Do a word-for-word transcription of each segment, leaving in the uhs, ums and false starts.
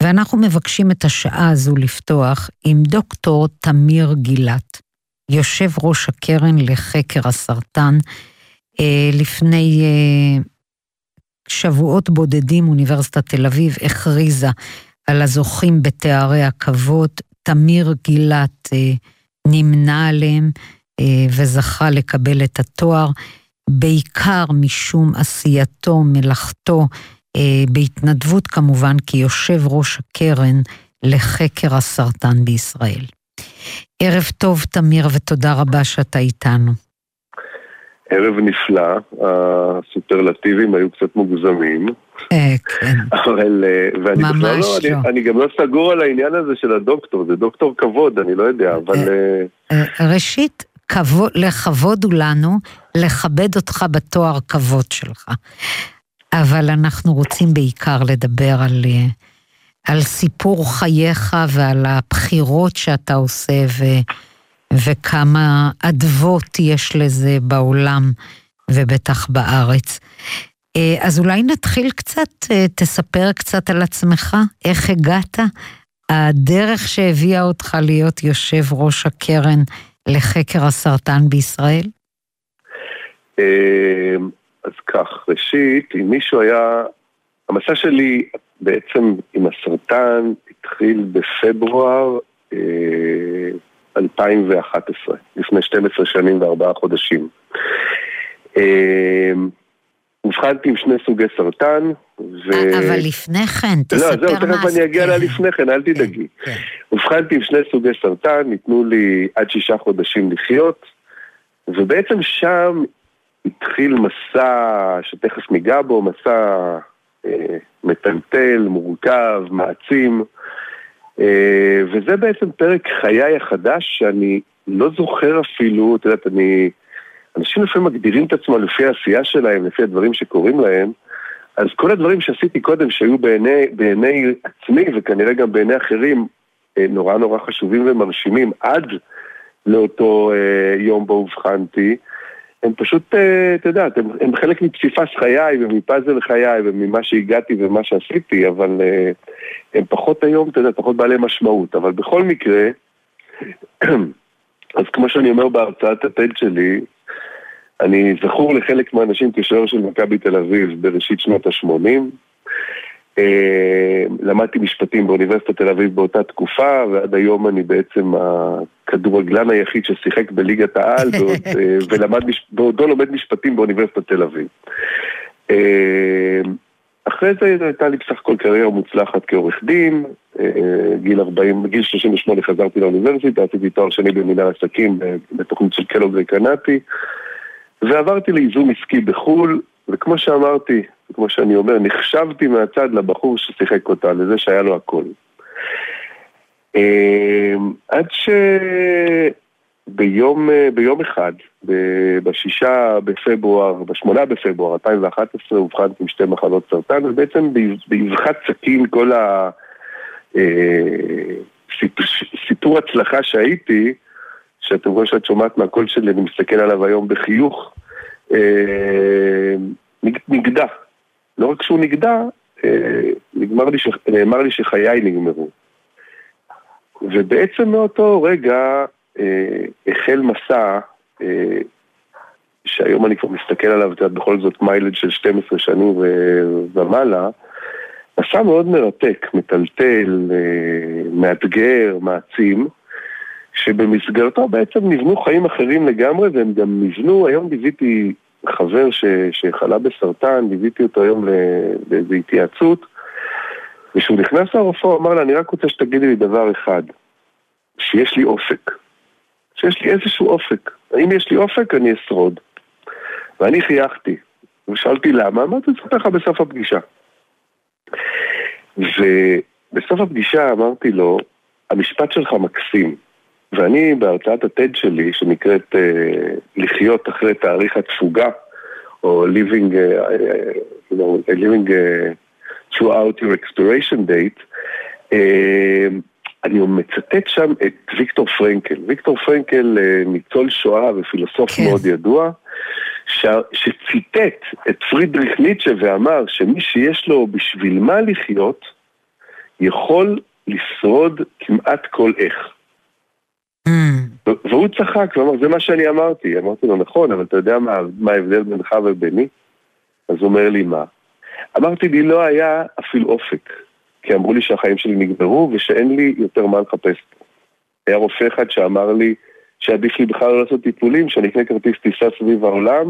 ואנחנו מבקשים את השעה הזו לפתוח עם דוקטור תמיר גילת, יושב ראש הקרן לחקר הסרטן. לפני שבועות בודדים אוניברסיטת תל אביב הכריזה על הזוכים בתארי הכבוד. תמיר גילת נמנה עליהם וזכה לקבל את התואר, בעיקר משום עשייתו, מלאכתו, בהתנדבות כמובן, כי יושב ראש הקרן לחקר הסרטן בישראל. ערב טוב תמיר, ותודה רבה שאתה איתנו. ערב נפלא, הסופרלטיבים היו קצת מוגזמים. כן. אבל, ואני בכלל לא, אני, אני גם לא סגור על העניין הזה של הדוקטור, זה דוקטור כבוד, אני לא יודע, אבל... ראשית, כבוד, לכבוד הוא לנו, לכבד אותך בתואר כבוד שלך. אבל אנחנו רוצים בעיקר לדבר על, על סיפור חייך ועל הבחירות שאתה עושה ו, וכמה אדוות יש לזה בעולם ובטח בארץ. אז אולי נתחיל קצת, תספר קצת על עצמך, איך הגעת, הדרך שהביאה אותך להיות יושב ראש הקרן לחקר הסרטן בישראל? אז כך, ראשית, אם מישהו היה, המסע שלי בעצם עם הסרטן התחיל בפברואר אה, אלפיים ואחת עשרה, לפני שתים עשרה שנים וארבעה חודשים. אה, הבחנתי עם שני סוגי סרטן, ו... אבל לפני כן, תספר מה... לא, זהו, תכף אני אגיע לה לפני כן, אל תדאגי. הבחנתי עם שני סוגי סרטן, ניתנו לי עד שישה חודשים לחיות, ובעצם שם התחיל מסע שתכף ניגע בו, מסע אה, מטלטל, מורכב, מעצים, אה, וזה בעצם פרק חיי החדש שאני לא זוכר אפילו, את יודעת, אני... אנשים לפעמים מגדירים את עצמם לפי העשייה שלהם, לפי הדברים שקורים להם, אז כל הדברים שעשיתי קודם שהיו בעיני, בעיני עצמי וכנראה גם בעיני אחרים נורא נורא חשובים ומרשימים עד לאותו אה, יום בו הבחנתי, הם פשוט, אה, אתה יודע, הם, הם חלק מפסיפס חיי ומפאזל חיי וממה שהגעתי ומה שעשיתי, אבל אה, הם פחות היום, אתה יודע, פחות בעלי משמעות, אבל בכל מקרה, אז כמו שאני אומר בהרצאת הטד שלי, אני זכור לחלק מהאנשים כשוער של מכבי תל אביב בראשית שנות ה-שמונים. למדתי משפטים באוניברסיטת תל אביב באותה תקופה, ועד היום אני בעצם הכדורגלן היחיד ששיחק בליגת העל, ועודו לומד משפטים באוניברסיטת תל אביב. אחרי זה הייתה לי בסך הכל קריירה מוצלחת כעורך דין, גיל ארבעים, בגיל שלושים ושמונה חזרתי לאוניברסיטה, עשיתי תואר שני במנהל עסקים בתוכנית של קלוג וקנאטי, ועברתי לייזום עסקי בחול, וכמו שאמרתי, כמו שאני אומר, נחשבתי מהצד לבחור ששיחק אותה, לזה שהיה לו הכל. עד שביום ביום אחד, בשישה בפברואר, בשמונה בפברואר אלפיים ואחת עשרה, הובחנתי עם שתי מחלות סרטן, ובעצם באבחת סכין כל הסיפור הצלחה שהייתי, שאתם רואים שאת שומעת מהקול שלי, אני מסתכל עליו היום בחיוך, נגדע. לא רק שהוא נגדע, נאמר לי, ש... נאמר לי שחיי נגמרו. ובעצם מאותו רגע החל מסע, שהיום אני כבר מסתכל עליו, בכל זאת מיילד של שתים עשרה שנים ומעלה, מסע מאוד מרתק, מטלטל, מאתגר, מעצים, שבמסגרתו בעצם נבנו חיים אחרים לגמרי, והם גם נבנו, היום דיוויתי חבר ש, שחלה בסרטן, דיוויתי אותו היום לאיזו התייעצות, ושהוא נכנס לרופא, הוא אמר לה, אני רק רוצה שתגידי לי דבר אחד, שיש לי אופק, שיש לי איזשהו אופק, אם יש לי אופק אני אשרוד, ואני חייכתי, ושאלתי למה, מה אתה צריך לך בסוף הפגישה? ובסוף הפגישה אמרתי לו, המשפט שלך מקסים, ואני בהרצאת הטד שלי, שנקראת uh, לחיות אחרי תאריך התפוגה, או living, uh, you know, living uh, throughout your expiration date, uh, אני מצטט שם את ויקטור פרנקל. ויקטור פרנקל, uh, ניצול שואה ופילוסוף כן. מאוד ידוע, ש... שציטט את פרידריך ניטשה ואמר שמי שיש לו בשביל מה לחיות, יכול לשרוד כמעט כל איך. Mm. והוא צחק, ואמר, זה מה שאני אמרתי. אמרתי לו, נכון, אבל אתה יודע מה, מה ההבדל בינך וביני? אז הוא אומר לי, מה? אמרתי לי, לא היה אפילו אופק, כי אמרו לי שהחיים שלי נגמרו, ושאין לי יותר מה לחפש פה. היה רופא אחד שאמר לי, שעדיף לי בכלל לא לעשות טיפולים, שאני אקנה כרטיס טיסה סביב העולם,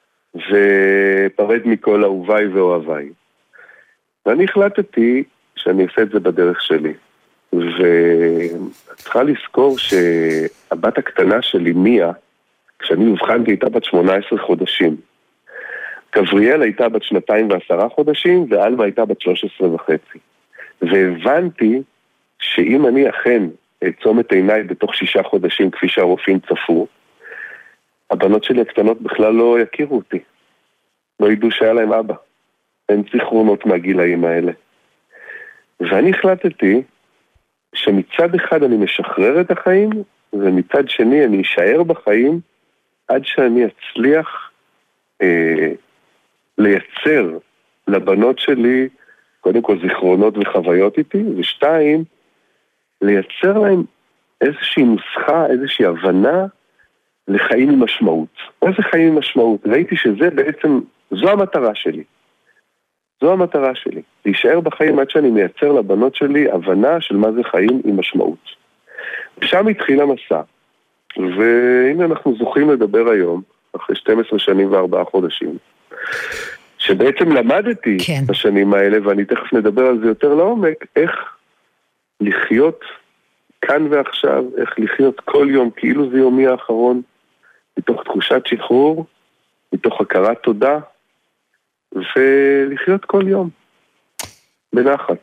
ופרד מכל אהוביי ואוהביי. ואני החלטתי שאני אעשה את זה בדרך שלי. וצריכה לזכור שהבת הקטנה שלי, מיה, כשאני הבחנתי, הייתה בת שמונה עשרה חודשים. גבריאל הייתה בת שנתיים ועשרה חודשים, ואלמה הייתה בת שלוש עשרה וחצי. והבנתי שאם אני אכן אעצום את עיניי בתוך שישה חודשים, כפי שהרופאים צפו, הבנות שלי הקטנות בכלל לא יכירו אותי. לא ידעו שהיה להם אבא. אין זיכרונות מהגילאים האלה. ואני החלטתי שמצד אחד אני משחרר את החיים, ומצד שני אני אשאר בחיים עד שאני אצליח אה, לייצר לבנות שלי, קודם כל זיכרונות וחוויות איתי, ושתיים, לייצר להם איזושהי נוסחה, איזושהי הבנה לחיים עם משמעות. מה זה חיים עם משמעות? ראיתי שזה בעצם, זו המטרה שלי. זו המטרה שלי. להישאר בחיים עד שאני מייצר לבנות שלי הבנה של מה זה חיים עם משמעות. ושם התחיל המסע. והנה אנחנו זוכים לדבר היום, אחרי שתים עשרה שנים וארבעה חודשים, שבעצם למדתי כן. בשנים האלה, ואני תכף נדבר על זה יותר לעומק, איך לחיות כאן ועכשיו, איך לחיות כל יום כאילו זה יומי האחרון, מתוך תחושת שחרור, מתוך הכרת תודה, ולחיות כל יום, בנחת.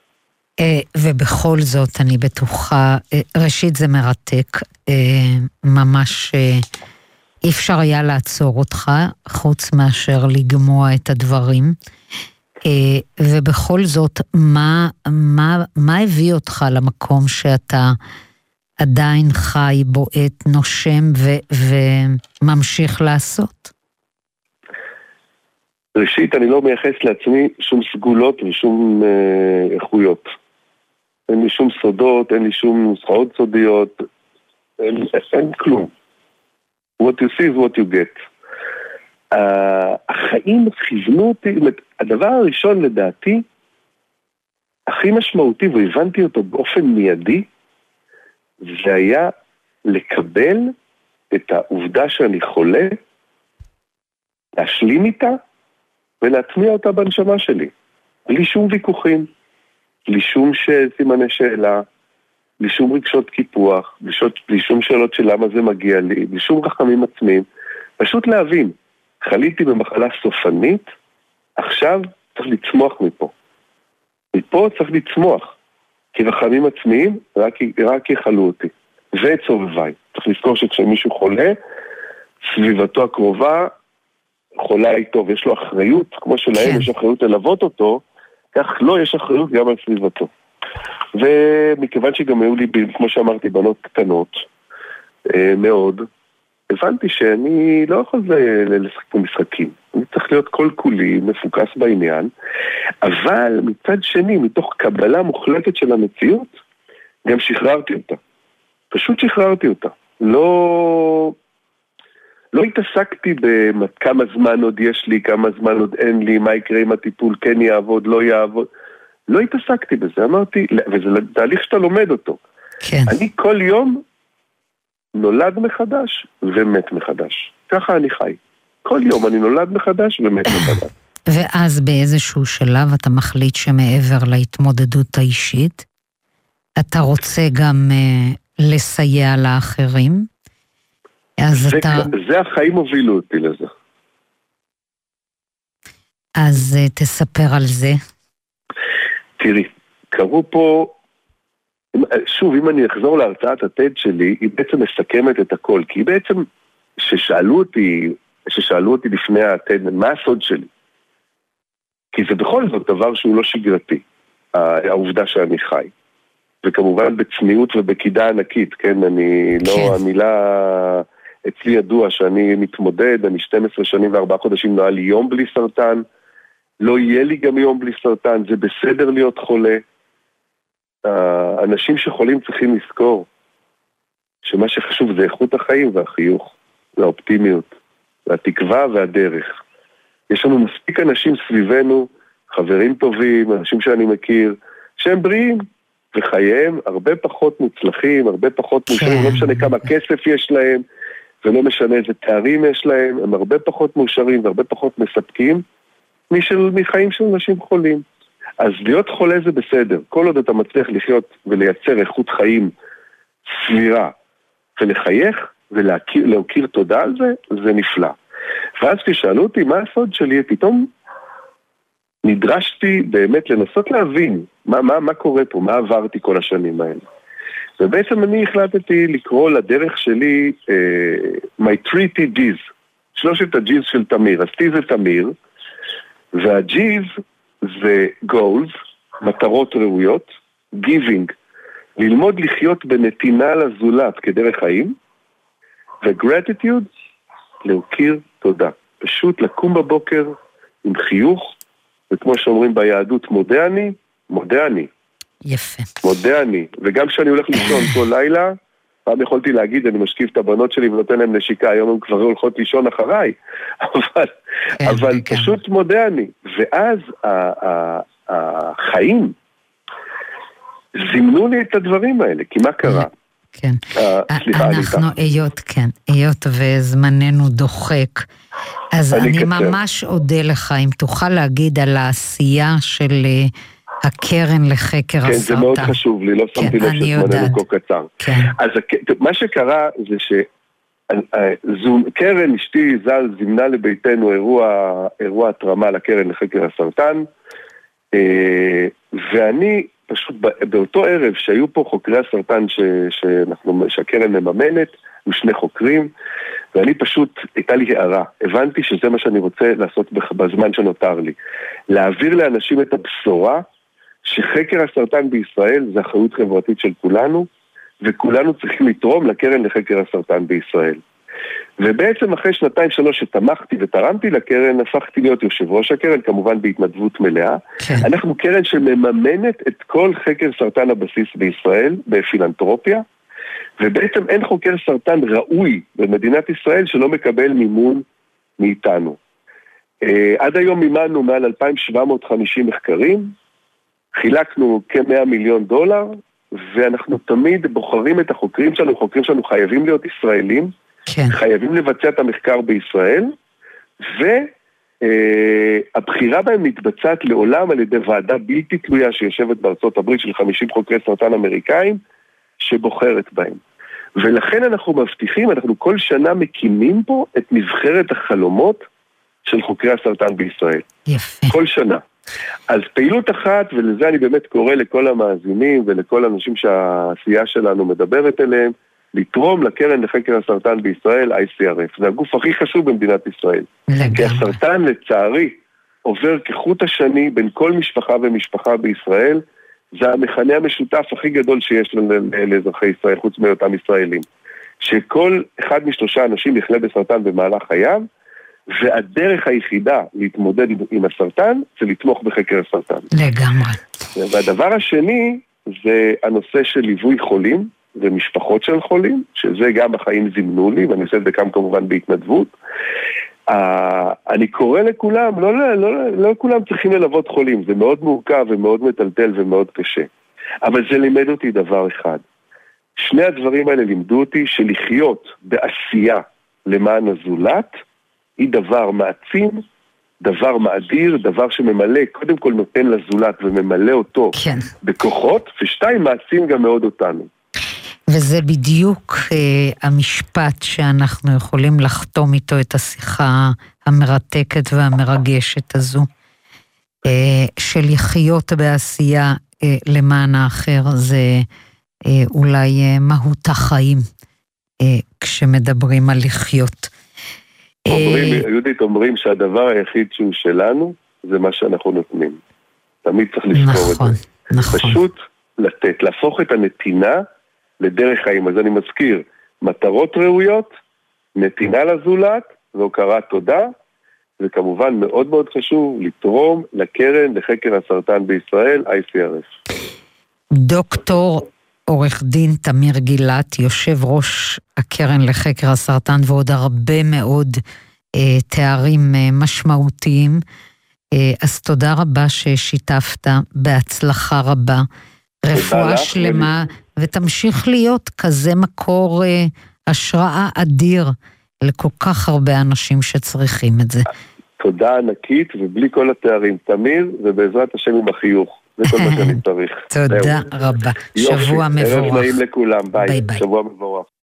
ובכל זאת אני בטוחה, ראשית זה מרתק, ממש אי אפשר היה לעצור אותך, חוץ מאשר לגמוע את הדברים, ובכל זאת, מה, מה, מה הביא אותך למקום שאתה עדיין חי, בועט, נושם ו, וממשיך לעשות? ראשית, אני לא מייחס לעצמי שום סגולות ושום אה, איכויות. אין לי שום סודות, אין לי שום נוסחאות סודיות, אין, אין כלום. What you see is what you get. Uh, החיים כיוונו אותי, הדבר הראשון לדעתי, הכי משמעותי, והבנתי אותו באופן מיידי, זה היה לקבל את העובדה שאני חולה, להשלים איתה, ולהטמיע אותה בנשמה שלי. בלי שום ויכוחים, בלי שום סימני שאלה, בלי שום רגשות קיפוח, בלי, שות, בלי שום שאלות של למה זה מגיע לי, בלי שום רחמים עצמיים. פשוט להבין, חליתי במחלה סופנית, עכשיו צריך לצמוח מפה. מפה צריך לצמוח, כי רחמים עצמיים רק, רק יחלו אותי. זה צורביי. צריך לזכור שכשמישהו חולה, סביבתו הקרובה, חולה איתו, ויש לו אחריות, כמו שלהם כן. יש אחריות ללוות אותו, כך לא יש אחריות גם על סביבתו. ומכיוון שגם היו לי, כמו שאמרתי, בנות קטנות מאוד, הבנתי שאני לא יכול לשחק פה משחקים. אני צריך להיות כל כולי מפוקס בעניין, אבל מצד שני, מתוך קבלה מוחלטת של המציאות, גם שחררתי אותה. פשוט שחררתי אותה. לא... לא התעסקתי בכמה זמן עוד יש לי, כמה זמן עוד אין לי, מה יקרה אם הטיפול כן יעבוד, לא יעבוד. לא התעסקתי בזה, אמרתי, וזה תהליך שאתה לומד אותו. כן. אני כל יום נולד מחדש ומת מחדש. ככה אני חי. כל יום אני נולד מחדש ומת מחדש. ואז באיזשהו שלב אתה מחליט שמעבר להתמודדות האישית, אתה רוצה גם uh, לסייע לאחרים, אז זה, אתה... זה החיים הובילו אותי לזה. אז uh, תספר על זה. תראי, קראו פה, שוב, אם אני אחזור להרצאת הטד שלי, היא בעצם מסכמת את הכל, כי היא בעצם, ששאלו אותי, ששאלו אותי לפני הטד, מה הסוד שלי? כי זה בכל זאת דבר שהוא לא שגרתי, העובדה שאני חי. וכמובן בצניעות ובקידה ענקית, כן, אני לא, כן. המילה, אצלי ידוע שאני מתמודד, אני שתים עשרה שנים וארבעה חודשים, לא היה לי יום בלי סרטן, לא יהיה לי גם יום בלי סרטן, זה בסדר להיות חולה, האנשים שחולים צריכים לזכור שמה שחשוב זה איכות החיים והחיוך, והאופטימיות, והתקווה והדרך. יש לנו מספיק אנשים סביבנו, חברים טובים, אנשים שאני מכיר, שהם בריאים, וחייהם הרבה פחות מוצלחים, הרבה פחות מאושרים, לא משנה כמה כסף יש להם, ולא משנה איזה תארים יש להם, הם הרבה פחות מאושרים והרבה פחות מספקים, משל, מחיים של אנשים חולים. אז להיות חולה זה בסדר, כל עוד אתה מצליח לחיות ולייצר איכות חיים סבירה, ולחייך ולהכיר תודה על זה, זה נפלא. ואז כששאלו אותי מה הסוד שלי, פתאום נדרשתי באמת לנסות להבין מה, מה, מה קורה פה, מה עברתי כל השנים האלה. ובעצם אני החלטתי לקרוא לדרך שלי uh, My three T Gs, שלושת ה-Gs של תמיר. אז T זה תמיר, וה-Gs זה goals, מטרות ראויות, giving, ללמוד לחיות בנתינה לזולת כדרך חיים, ו-gratitude, להוקיר תודה. פשוט לקום בבוקר עם חיוך, וכמו שאומרים ביהדות, מודה אני, מודה אני. יפה. מודה אני. וגם כשאני הולך לישון כל לילה, פעם יכולתי להגיד, אני משקיף את הבנות שלי ונותן להם נשיקה, היום הם כבר הולכות לישון אחריי. אבל, כן, אבל כן. פשוט מודה אני. ואז החיים זימנו לי את הדברים האלה, כי מה קרה? כן. אנחנו היות, כן, היות וזמננו דוחק, אז אני ממש אודה לך, אם תוכל להגיד על העשייה של הקרן לחקר הסרטן. כן, זה מאוד חשוב לי, לא שמתי לב שזמננו כה קצר. אז מה שקרה זה שקרן אשתי ז"ל זימנה לביתנו אירוע התרמה לקרן לחקר הסרטן, ואני פשוט באותו ערב שהיו פה חוקרי הסרטן ש, שאנחנו, שהקרן מממנת, עם שני חוקרים, ואני פשוט, הייתה לי הערה, הבנתי שזה מה שאני רוצה לעשות בזמן שנותר לי. להעביר לאנשים את הבשורה שחקר הסרטן בישראל זה אחריות חברתית של כולנו, וכולנו צריכים לתרום לקרן לחקר הסרטן בישראל. ובעצם אחרי שנתיים שלוש שתמכתי ותרמתי לקרן, הפכתי להיות יושב ראש הקרן, כמובן בהתנדבות מלאה. כן. אנחנו קרן שמממנת את כל חקר סרטן הבסיס בישראל, בפילנתרופיה, ובעצם אין חוקר סרטן ראוי במדינת ישראל שלא מקבל מימון מאיתנו. עד היום מימנו מעל אלפיים שבע מאות וחמישים מחקרים, חילקנו כ-מאה מיליון דולר, ואנחנו תמיד בוחרים את החוקרים שלנו, חוקרים שלנו חייבים להיות ישראלים, כן. חייבים לבצע את המחקר בישראל, והבחירה בהם מתבצעת לעולם על ידי ועדה בלתי תלויה שיושבת בארצות הברית של חמישים חוקרי סרטן אמריקאים, שבוחרת בהם. ולכן אנחנו מבטיחים, אנחנו כל שנה מקימים פה את נבחרת החלומות של חוקרי הסרטן בישראל. יפה. כל שנה. אז פעילות אחת, ולזה אני באמת קורא לכל המאזינים ולכל האנשים שהעשייה שלנו מדברת אליהם, לתרום לקרן לחקר הסרטן בישראל, איי סי אר אף. זה הגוף הכי חשוב במדינת ישראל. לגמרי. כי הסרטן, לצערי, עובר כחוט השני בין כל משפחה ומשפחה בישראל, זה המכנה המשותף הכי גדול שיש לאזרחי ישראל, חוץ מאותם ישראלים. שכל אחד משלושה אנשים יחלה בסרטן במהלך חייו, והדרך היחידה להתמודד עם הסרטן זה לתמוך בחקר הסרטן. לגמרי. והדבר השני זה הנושא של ליווי חולים ומשפחות של חולים, שזה גם החיים זימנו לי, ואני עושה את זה גם כמובן בהתנדבות. אני קורא לכולם, לא, לא, לא, לא כולם צריכים ללוות חולים, זה מאוד מורכב ומאוד מטלטל ומאוד קשה. אבל זה לימד אותי דבר אחד. שני הדברים האלה לימדו אותי שלחיות בעשייה למען הזולת, היא דבר מעצים, דבר מאדיר, דבר שממלא, קודם כל נותן לזולת וממלא אותו כן. בכוחות, ושתיים מעצים גם מאוד אותנו. וזה בדיוק אה, המשפט שאנחנו יכולים לחתום איתו את השיחה המרתקת והמרגשת הזו, אה, של לחיות בעשייה אה, למען האחר, זה אה, אולי אה, מהות החיים, אה, כשמדברים על לחיות. אומרים, יהודית אומרים שהדבר היחיד שהוא שלנו, זה מה שאנחנו נותנים. תמיד צריך לזכור נכון, את זה. נכון. פשוט לתת, להפוך את הנתינה לדרך חיים. אז אני מזכיר, מטרות ראויות, נתינה לזולת, והוקרת תודה, וכמובן מאוד מאוד חשוב לתרום לקרן לחקר הסרטן בישראל, איי סי אר אף. דוקטור עורך דין תמיר גילת, יושב ראש הקרן לחקר הסרטן, ועוד הרבה מאוד אה, תארים אה, משמעותיים. אה, אז תודה רבה ששיתפת, בהצלחה רבה, רפואה שלמה, ותמשיך להיות כזה מקור אה, השראה אדיר לכל כך הרבה אנשים שצריכים את זה. תודה ענקית, ובלי כל התארים, תמיר, ובעזרת השם עם החיוך. זה כל מה שאני צריך. תודה רבה. שבוע מבורך. ערב נעים לכולם, ביי. שבוע מבורך.